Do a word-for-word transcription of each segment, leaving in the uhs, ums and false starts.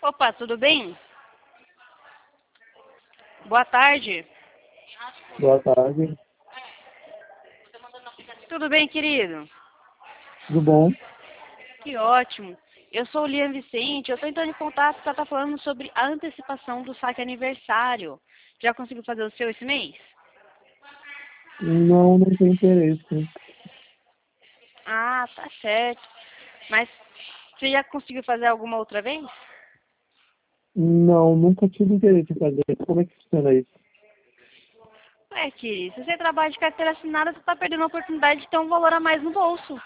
Opa, tudo bem? Boa tarde. Boa tarde. Tudo bem, querido? Tudo bom? Que ótimo. Eu sou o Liam Vicente, eu estou entrando em contato para estar falando sobre a antecipação do saque aniversário. Já conseguiu fazer o seu esse mês? Não, não tenho interesse. Ah, tá certo. Mas você já conseguiu fazer alguma outra vez? Não, nunca tive interesse em fazer. Como é que funciona isso? É, querido, se você trabalha de carteira assinada, você está perdendo a oportunidade de ter um valor a mais no bolso.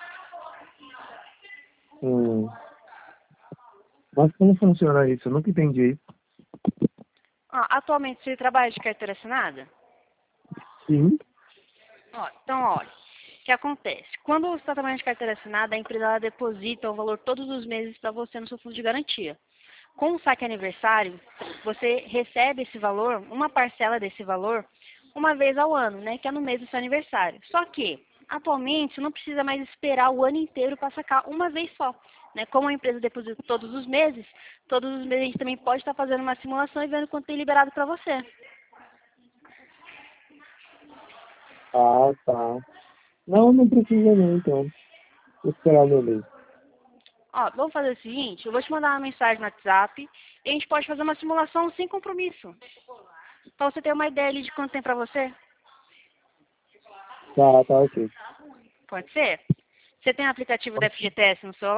Hum. Mas como funciona isso? Eu nunca entendi. Ó, atualmente você trabalha de carteira assinada? Sim? Ó, então, olha, o que acontece? Quando você está trabalhando de carteira assinada, a empresa ela deposita o valor todos os meses para você no seu fundo de garantia. Com o saque aniversário, você recebe esse valor, uma parcela desse valor, uma vez ao ano, né? Que é no mês do seu aniversário. Só que, atualmente, você não precisa mais esperar o ano inteiro para sacar uma vez só. Né? Como a empresa deposita todos os meses, todos os meses a gente também pode estar fazendo uma simulação e vendo quanto tem liberado para você. Ah, tá. Não, não precisa não, então. Vou esperar o meu mês. Ó, vamos fazer o seguinte, eu vou te mandar uma mensagem no WhatsApp e a gente pode fazer uma simulação sem compromisso. Pra você ter uma ideia ali de quanto tem pra você. Tá, tá, ok. Pode ser? Você tem o aplicativo da F G T S no celular?